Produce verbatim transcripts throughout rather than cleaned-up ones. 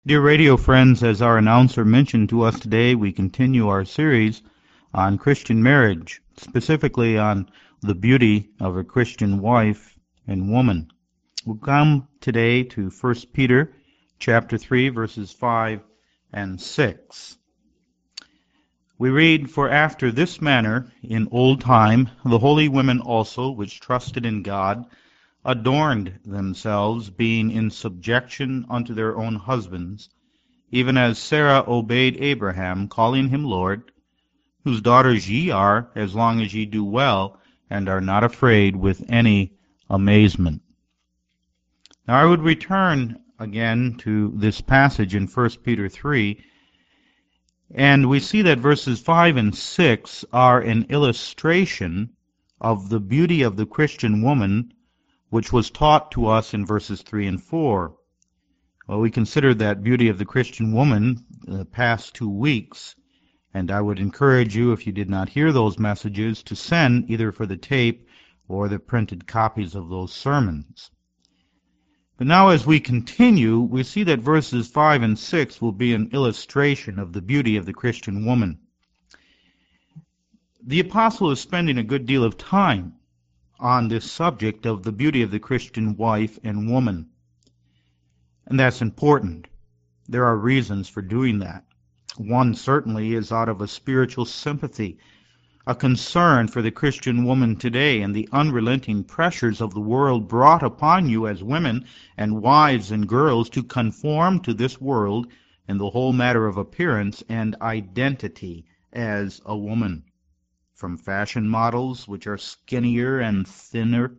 Dear radio friends, as our announcer mentioned to us today, we continue our series on Christian marriage, specifically on the beauty of a Christian wife and woman. We'll come today to First Peter chapter three, verses five and six. We read, "For after this manner in old time the holy women also, which trusted in God, adorned themselves, being in subjection unto their own husbands, even as Sarah obeyed Abraham, calling him Lord, whose daughters ye are, as long as ye do well, and are not afraid with any amazement." Now I would return again to this passage in First Peter three, and we see that verses five and six are an illustration of the beauty of the Christian woman, which was taught to us in verses three and four. Well, we considered that beauty of the Christian woman the past two weeks, and I would encourage you, if you did not hear those messages, to send either for the tape or the printed copies of those sermons. But now as we continue, we see that verses five and six will be an illustration of the beauty of the Christian woman. The apostle is spending a good deal of time on this subject of the beauty of the Christian wife and woman. And that's important. There are reasons for doing that. One certainly is out of a spiritual sympathy, a concern for the Christian woman today and the unrelenting pressures of the world brought upon you as women and wives and girls to conform to this world in the whole matter of appearance and identity as a woman. From fashion models, which are skinnier and thinner,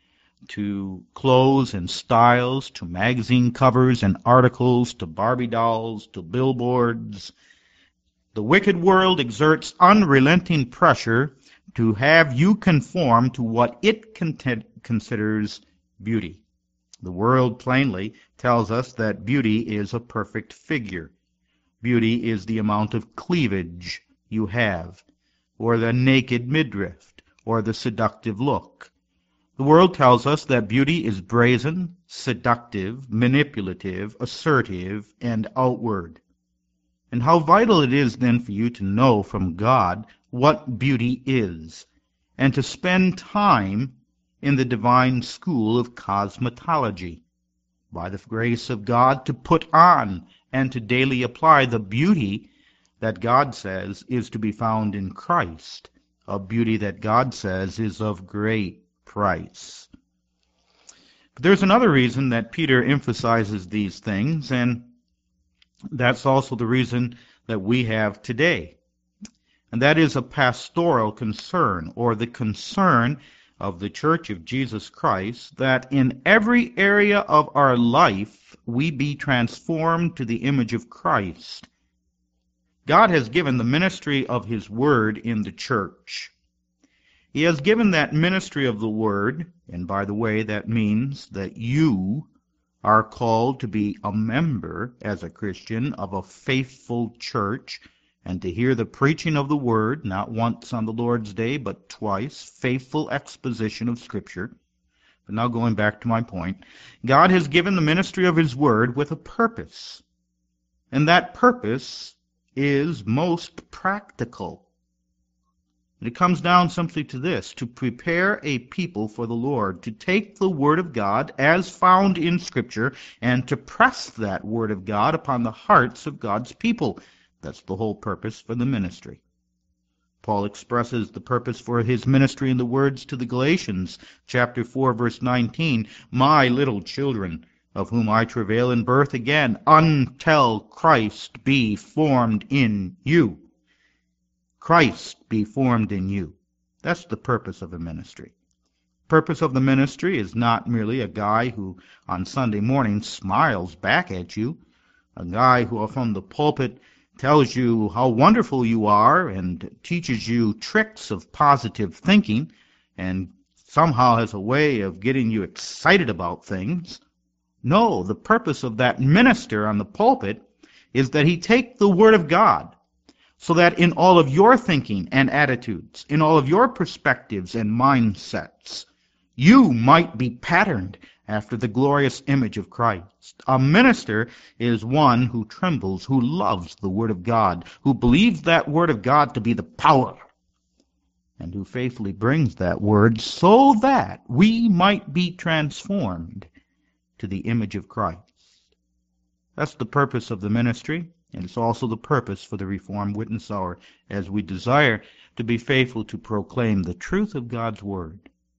to clothes and styles, to magazine covers and articles, to Barbie dolls, to billboards. The wicked world exerts unrelenting pressure to have you conform to what it con- considers beauty. The world plainly tells us that beauty is a perfect figure. Beauty is the amount of cleavage you have, or the naked midriff, or the seductive look. The world tells us that beauty is brazen, seductive, manipulative, assertive, and outward. And how vital it is then for you to know from God what beauty is, and to spend time in the divine school of cosmetology, by the grace of God, to put on and to daily apply the beauty that God says is to be found in Christ, a beauty that God says is of great price. But there's another reason that Peter emphasizes these things, and that's also the reason that we have today. And that is a pastoral concern, or the concern of the Church of Jesus Christ, that in every area of our life we be transformed to the image of Christ. God has given the ministry of His Word in the church. He has given that ministry of the Word, and by the way, that means that you are called to be a member, as a Christian, of a faithful church, and to hear the preaching of the Word, not once on the Lord's Day, but twice, faithful exposition of Scripture. But now going back to my point, God has given the ministry of His Word with a purpose, and that purpose is most practical. And it comes down simply to this: to prepare a people for the Lord, to take the Word of God as found in Scripture and to press that Word of God upon the hearts of God's people. That's the whole purpose for the ministry. Paul expresses the purpose for his ministry in the words to the Galatians, chapter four, verse nineteen, "My little children, of whom I travail in birth again, until Christ be formed in you." Christ be formed in you. That's the purpose of the ministry. The purpose of the ministry is not merely a guy who on Sunday morning smiles back at you, a guy who from the pulpit tells you how wonderful you are and teaches you tricks of positive thinking and somehow has a way of getting you excited about things. No, the purpose of that minister on the pulpit is that he take the Word of God so that in all of your thinking and attitudes, in all of your perspectives and mindsets, you might be patterned after the glorious image of Christ. A minister is one who trembles, who loves the Word of God, who believes that Word of God to be the power, and who faithfully brings that Word so that we might be transformed to the image of Christ. That's the purpose of the ministry, and it's also the purpose for the Reformed Witness Hour, as we desire to be faithful to proclaim the truth of God's Word.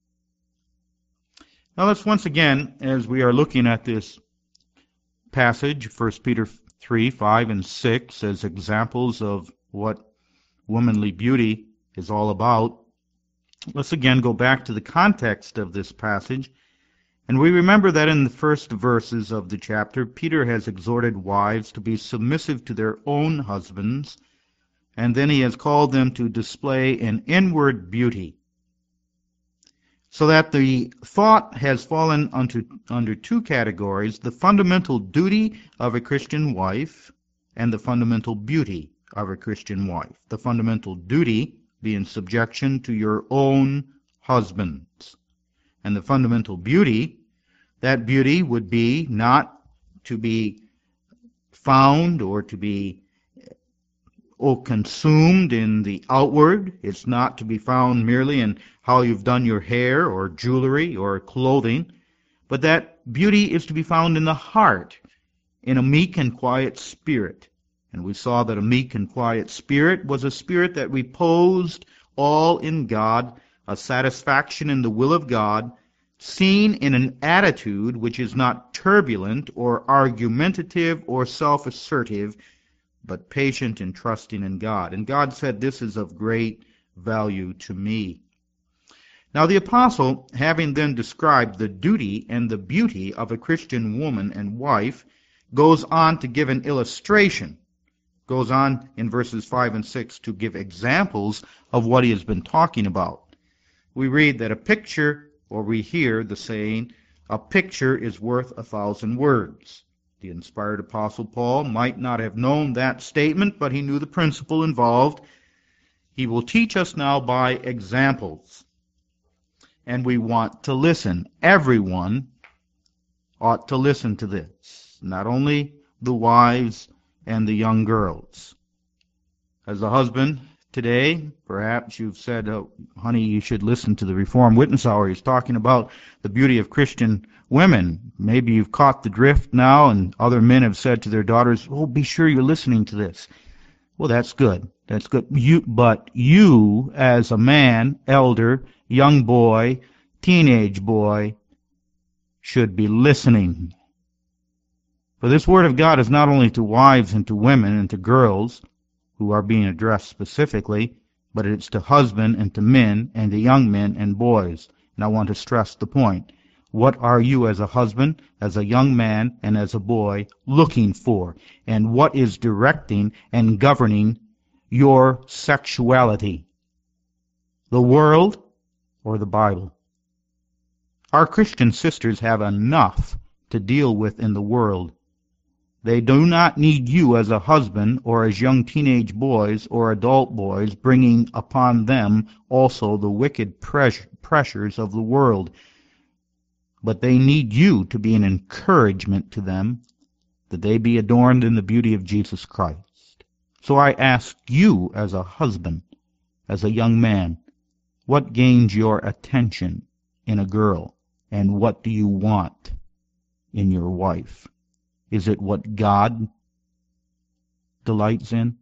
Now let's once again, as we are looking at this passage, First Peter three, five, and six, as examples of what womanly beauty is all about, let's again go back to the context of this passage. And we remember that in the first verses of the chapter, Peter has exhorted wives to be submissive to their own husbands, and then he has called them to display an inward beauty. So that the thought has fallen under, under two categories: the fundamental duty of a Christian wife and the fundamental beauty of a Christian wife. The fundamental duty being subjection to your own husbands. And the fundamental beauty, that beauty would be not to be found or to be or consumed in the outward. It's not to be found merely in how you've done your hair or jewelry or clothing, but that beauty is to be found in the heart, in a meek and quiet spirit. And we saw that a meek and quiet spirit was a spirit that reposed all in God, a satisfaction in the will of God, seen in an attitude which is not turbulent or argumentative or self-assertive, but patient and trusting in God. And God said, "This is of great value to me." Now the apostle, having then described the duty and the beauty of a Christian woman and wife, goes on to give an illustration, goes on in verses five and six to give examples of what he has been talking about. We read that a picture, or we hear the saying, a picture is worth a thousand words. The inspired apostle Paul might not have known that statement, but he knew the principle involved. He will teach us now by examples. And we want to listen. Everyone ought to listen to this, not only the wives and the young girls. As a husband today, perhaps you've said, oh, honey, you should listen to the Reformed Witness Hour. He's talking about the beauty of Christian women. Maybe you've caught the drift now, and other men have said to their daughters, oh, be sure you're listening to this. Well, that's good. That's good. You, but you, as a man, elder, young boy, teenage boy, should be listening. For this Word of God is not only to wives and to women and to girls who are being addressed specifically, but it's to husband and to men and to young men and boys. And I want to stress the point. What are you as a husband, as a young man, and as a boy looking for? And what is directing and governing your sexuality? The world or the Bible? Our Christian sisters have enough to deal with in the world. They do not need you as a husband or as young teenage boys or adult boys bringing upon them also the wicked pressures of the world. But they need you to be an encouragement to them, that they be adorned in the beauty of Jesus Christ. So I ask you as a husband, as a young man, what gains your attention in a girl, and what do you want in your wife? Is it what God delights in?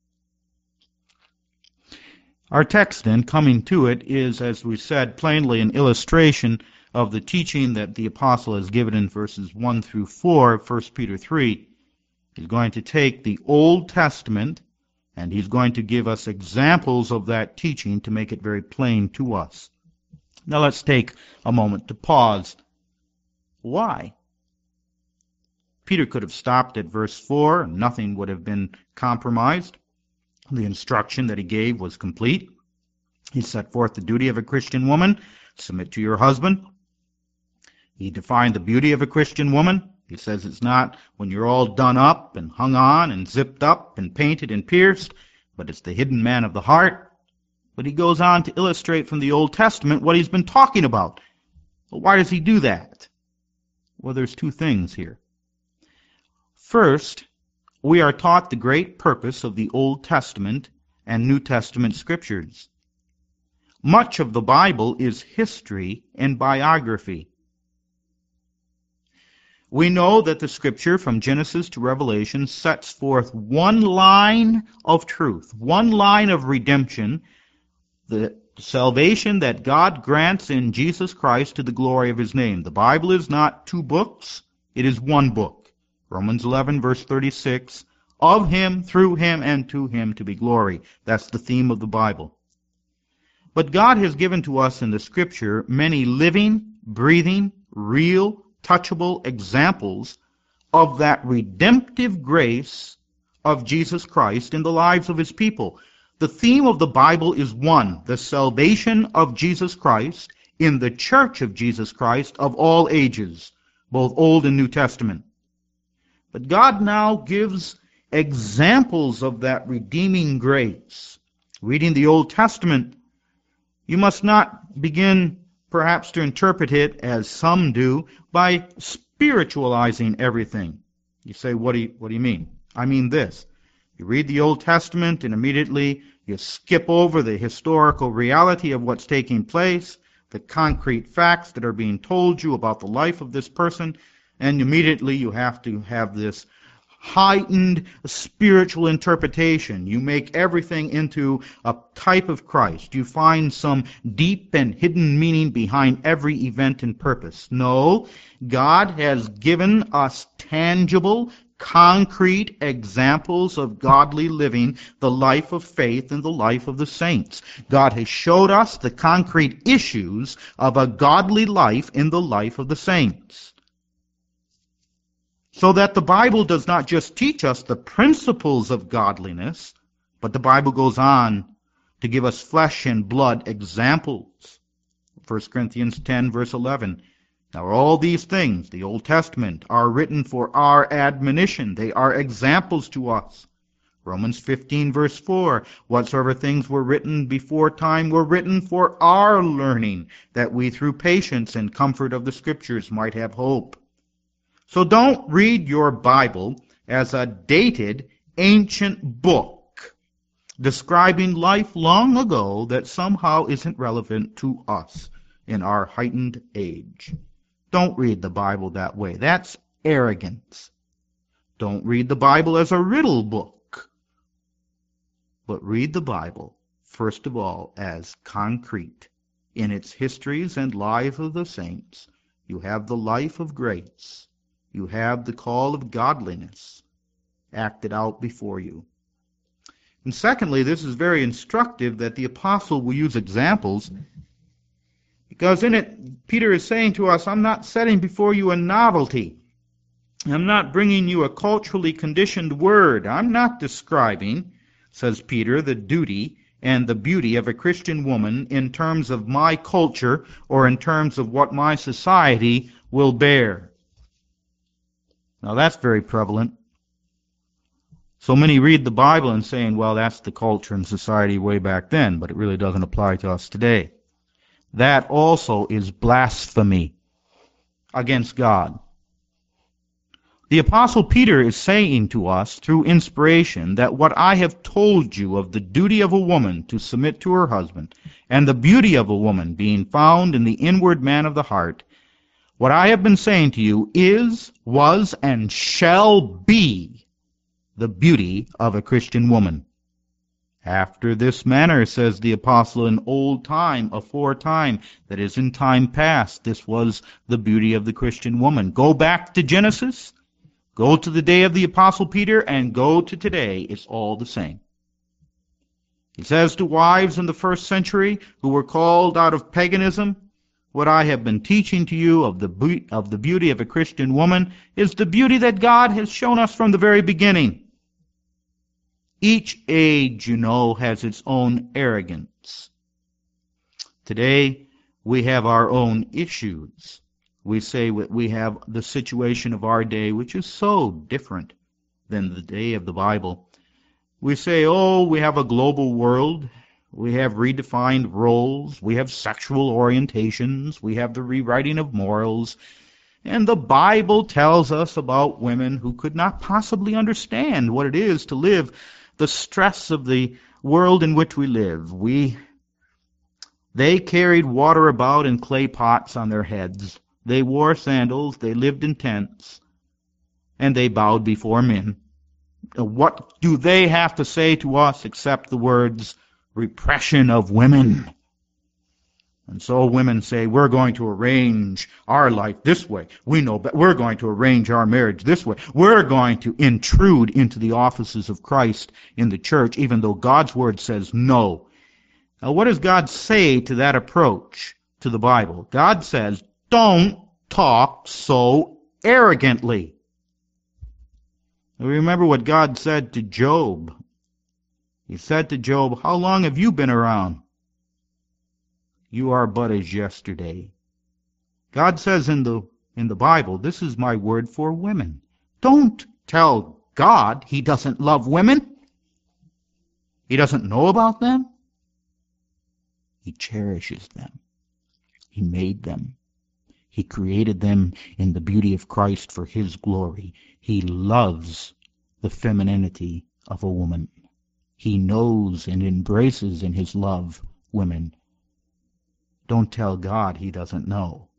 Our text then, coming to it, is, as we said, plainly an illustration of the teaching that the apostle has given in verses one through four of First Peter three. He's going to take the Old Testament and he's going to give us examples of that teaching to make it very plain to us. Now let's take a moment to pause. Why? Peter could have stopped at verse four and nothing would have been compromised. The instruction that he gave was complete. He set forth the duty of a Christian woman: submit to your husband. He defined the beauty of a Christian woman. He says it's not when you're all done up and hung on and zipped up and painted and pierced, but it's the hidden man of the heart. But he goes on to illustrate from the Old Testament what he's been talking about. Why does he do that? Well, there's two things here. First, we are taught the great purpose of the Old Testament and New Testament scriptures. Much of the Bible is history and biography. We know that the scripture from Genesis to Revelation sets forth one line of truth, one line of redemption, the salvation that God grants in Jesus Christ to the glory of his name. The Bible is not two books, it is one book. Romans eleven, verse thirty-six, of him, through him, and to him to be glory. That's the theme of the Bible. But God has given to us in the scripture many living, breathing, real, touchable examples of that redemptive grace of Jesus Christ in the lives of his people. The theme of the Bible is one, the salvation of Jesus Christ in the church of Jesus Christ of all ages, both Old and New Testament. But God now gives examples of that redeeming grace. Reading the Old Testament, you must not begin perhaps to interpret it, as some do, by spiritualizing everything. You say, what do you, what do you mean? I mean this. You read the Old Testament and immediately you skip over the historical reality of what's taking place, the concrete facts that are being told you about the life of this person, and immediately you have to have this heightened spiritual interpretation. You make everything into a type of Christ. You find some deep and hidden meaning behind every event and purpose. No, God has given us tangible, concrete examples of godly living, the life of faith and the life of the saints. God has showed us the concrete issues of a godly life in the life of the saints. So that the Bible does not just teach us the principles of godliness, but the Bible goes on to give us flesh and blood examples. First Corinthians ten, verse eleven. Now all these things, the Old Testament, are written for our admonition. They are examples to us. Romans fifteen, verse four. Whatsoever things were written before time were written for our learning, that we through patience and comfort of the Scriptures might have hope. So don't read your Bible as a dated, ancient book describing life long ago that somehow isn't relevant to us in our heightened age. Don't read the Bible that way. That's arrogance. Don't read the Bible as a riddle book. But read the Bible, first of all, as concrete. In its histories and life of the saints, you have the life of grace. You have the call of godliness acted out before you. And secondly, this is very instructive that the apostle will use examples, because in it, Peter is saying to us, I'm not setting before you a novelty. I'm not bringing you a culturally conditioned word. I'm not describing, says Peter, the duty and the beauty of a Christian woman in terms of my culture or in terms of what my society will bear. Now that's very prevalent. So many read the Bible and saying, well, that's the culture and society way back then, but it really doesn't apply to us today. That also is blasphemy against God. The Apostle Peter is saying to us through inspiration that what I have told you of the duty of a woman to submit to her husband and the beauty of a woman being found in the inward man of the heart, what I have been saying to you is, was, and shall be the beauty of a Christian woman. After this manner, says the apostle, in old time, aforetime, that is, in time past, this was the beauty of the Christian woman. Go back to Genesis, go to the day of the apostle Peter, and go to today. It's all the same. He says to wives in the first century who were called out of paganism, what I have been teaching to you of the, be- of the beauty of a Christian woman is the beauty that God has shown us from the very beginning. Each age, you know, has its own arrogance. Today, we have our own issues. We say we have the situation of our day, which is so different than the day of the Bible. We say, oh, we have a global world. We have redefined roles. We have sexual orientations. We have the rewriting of morals. And the Bible tells us about women who could not possibly understand what it is to live the stress of the world in which we live. We, they carried water about in clay pots on their heads. They wore sandals. They lived in tents. And they bowed before men. What do they have to say to us except the words, repression of women? And so women say, we're going to arrange our life this way. We know, but we're going to arrange our marriage this way. We're going to intrude into the offices of Christ in the church, even though God's word says no. Now, what does God say to that approach to the Bible? God says, don't talk so arrogantly. Remember what God said to Job. He said to Job, how long have you been around? You are but as yesterday. God says in the in the Bible, this is my word for women. Don't tell God he doesn't love women. He doesn't know about them. He cherishes them. He made them. He created them in the beauty of Christ for his glory. He loves the femininity of a woman. He knows and embraces in his love women. Don't tell God he doesn't know.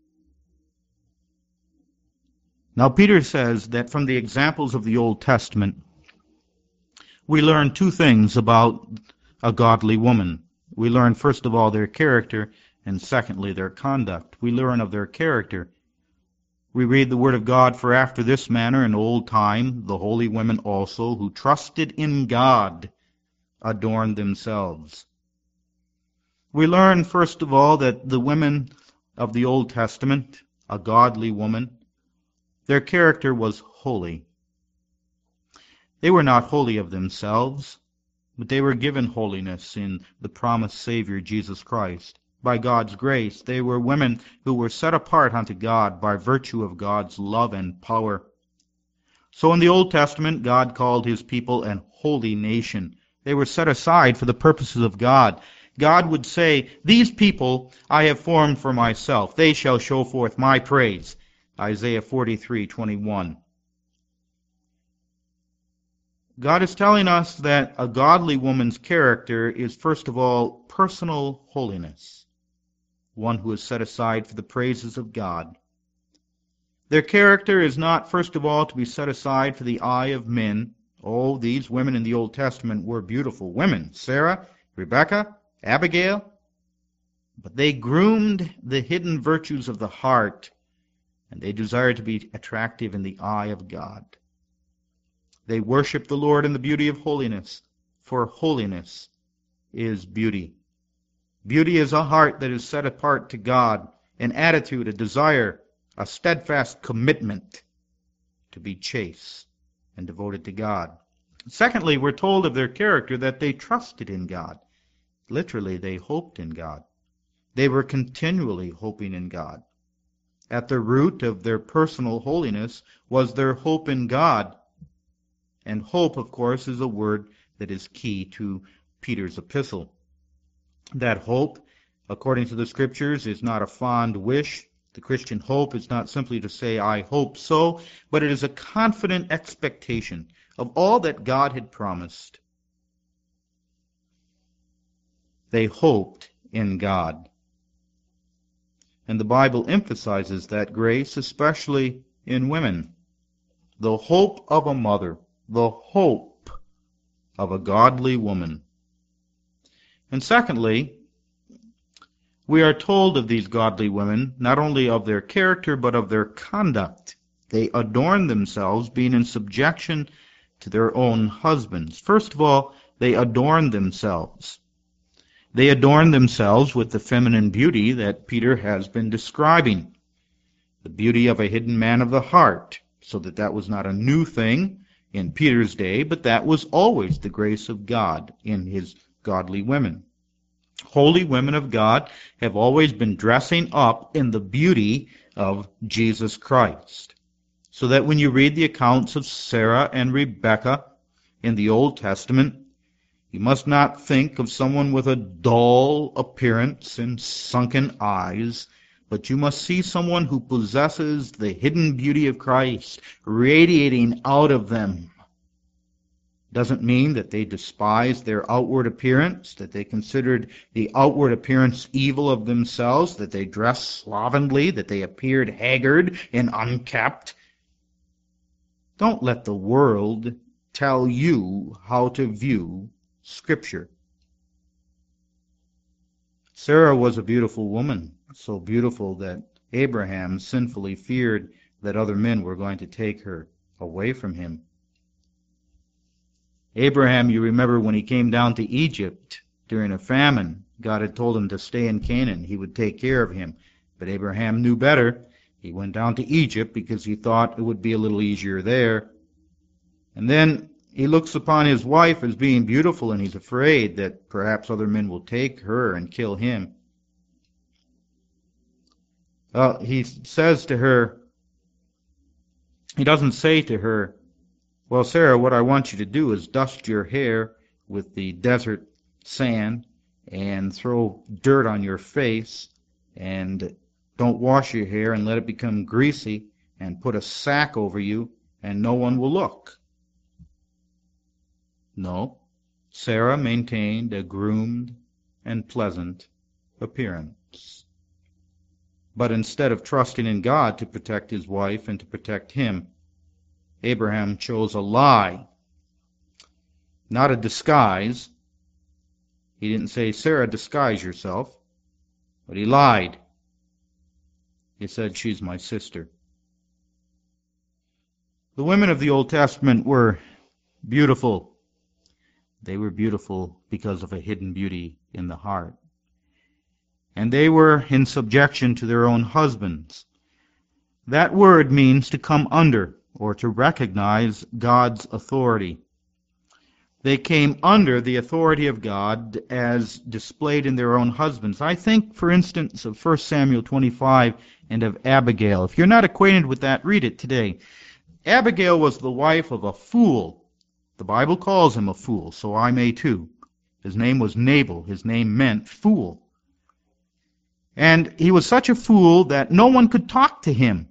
Now, Peter says that from the examples of the Old Testament, we learn two things about a godly woman. We learn, first of all, their character, and secondly, their conduct. We learn of their character. We read the Word of God, for after this manner in old time, the holy women also, who trusted in God, adorned themselves. We learn, first of all, that the women of the Old Testament, a godly woman, their character was holy. They were not holy of themselves, but they were given holiness in the promised Savior, Jesus Christ. By God's grace, they were women who were set apart unto God by virtue of God's love and power. So in the Old Testament, God called his people an holy nation. They were set aside for the purposes of God. God would say, these people I have formed for myself. They shall show forth my praise. Isaiah forty-three twenty-one. God is telling us that a godly woman's character is, first of all, personal holiness, one who is set aside for the praises of God. Their character is not, first of all, to be set aside for the eye of men. Oh, these women in the Old Testament were beautiful women. Sarah, Rebekah, Abigail. But they groomed the hidden virtues of the heart, and they desired to be attractive in the eye of God. They worship the Lord in the beauty of holiness, for holiness is beauty. Beauty is a heart that is set apart to God, an attitude, a desire, a steadfast commitment to be chaste and devoted to God. Secondly, we're told of their character that they trusted in God. Literally, they hoped in God. They were continually hoping in God. At the root of their personal holiness was their hope in God. And hope, of course, is a word that is key to Peter's epistle. That hope, according to the Scriptures, is not a fond wish. The Christian hope is not simply to say, I hope so, but it is a confident expectation of all that God had promised. They hoped in God. And the Bible emphasizes that grace, especially in women. The hope of a mother, the hope of a godly woman. And secondly, we are told of these godly women, not only of their character, but of their conduct. They adorn themselves, being in subjection to their own husbands. First of all, they adorn themselves. They adorn themselves with the feminine beauty that Peter has been describing. The beauty of a hidden man of the heart, so that that was not a new thing in Peter's day, but that was always the grace of God in his godly women. Holy women of God have always been dressing up in the beauty of Jesus Christ. So that when you read the accounts of Sarah and Rebekah in the Old Testament, You must not think of someone with a dull appearance and sunken eyes, but you must see someone who possesses the hidden beauty of Christ radiating out of them. Doesn't mean that they despised their outward appearance, that they considered the outward appearance evil of themselves, that they dressed slovenly, that they appeared haggard and unkempt. Don't let the world tell you how to view Scripture. Sarah was a beautiful woman, so beautiful that Abraham sinfully feared that other men were going to take her away from him. Abraham, you remember when he came down to Egypt during a famine, God had told him to stay in Canaan. He would take care of him. But Abraham knew better. He went down to Egypt because he thought it would be a little easier there. And then he looks upon his wife as being beautiful, and he's afraid that perhaps other men will take her and kill him. Well, he says to her, he doesn't say to her, well, Sarah, what I want you to do is dust your hair with the desert sand and throw dirt on your face, and don't wash your hair and let it become greasy, and put a sack over you, and no one will look. No, Sarah maintained a groomed and pleasant appearance. But instead of trusting in God to protect his wife and to protect him, Abraham chose a lie, not a disguise. He didn't say, Sarah, disguise yourself, but he lied. He said, she's my sister. The women of the Old Testament were beautiful. They were beautiful because of a hidden beauty in the heart. And they were in subjection to their own husbands. That word means to come under, or to recognize God's authority. They came under the authority of God as displayed in their own husbands. I think, for instance, of First Samuel twenty-five and of Abigail. If you're not acquainted with that, read it today. Abigail was the wife of a fool. The Bible calls him a fool, so I may too. His name was Nabal. His name meant fool. And he was such a fool that no one could talk to him.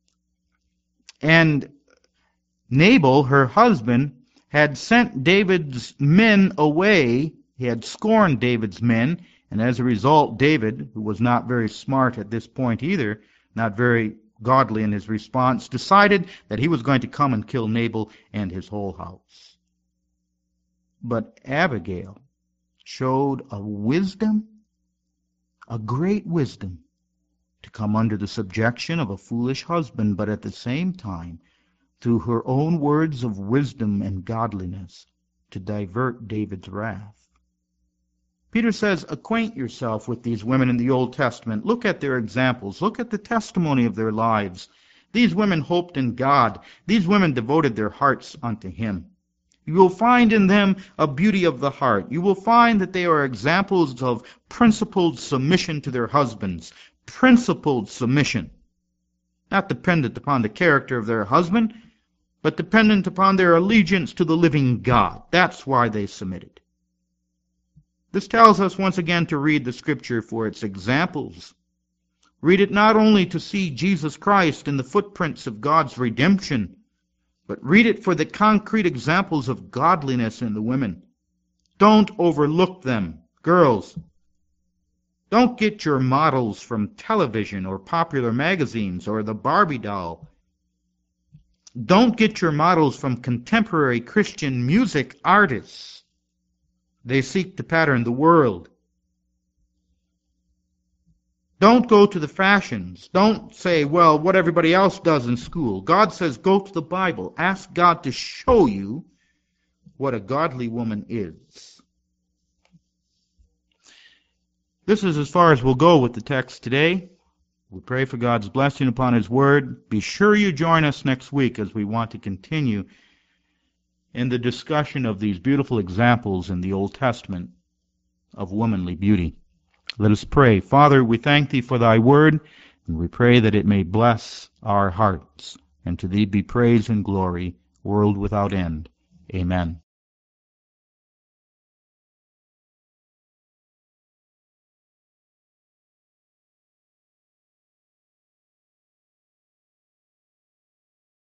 And Nabal, her husband, had sent David's men away. He had scorned David's men, and as a result, David, who was not very smart at this point either, not very godly in his response, decided that he was going to come and kill Nabal and his whole house. But Abigail showed a wisdom, a great wisdom, to come under the subjection of a foolish husband, but at the same time, through her own words of wisdom and godliness, to divert David's wrath. Peter says, acquaint yourself with these women in the Old Testament. Look at their examples. Look at the testimony of their lives. These women hoped in God. These women devoted their hearts unto Him. You will find in them a beauty of the heart. You will find that they are examples of principled submission to their husbands. Principled submission. Not dependent upon the character of their husband, but dependent upon their allegiance to the living God. That's why they submitted. This tells us once again to read the Scripture for its examples. Read it not only to see Jesus Christ in the footprints of God's redemption, but read it for the concrete examples of godliness in the women. Don't overlook them. Girls, don't get your models from television or popular magazines or the Barbie doll. Don't get your models from contemporary Christian music artists. They seek to pattern the world. Don't go to the fashions. Don't say, well, what everybody else does in school. God says, go to the Bible. Ask God to show you what a godly woman is. This is as far as we'll go with the text today. We pray for God's blessing upon His Word. Be sure you join us next week as we want to continue in the discussion of these beautiful examples in the Old Testament of womanly beauty. Let us pray. Father, we thank Thee for Thy Word, and we pray that it may bless our hearts. And to Thee be praise and glory, world without end. Amen.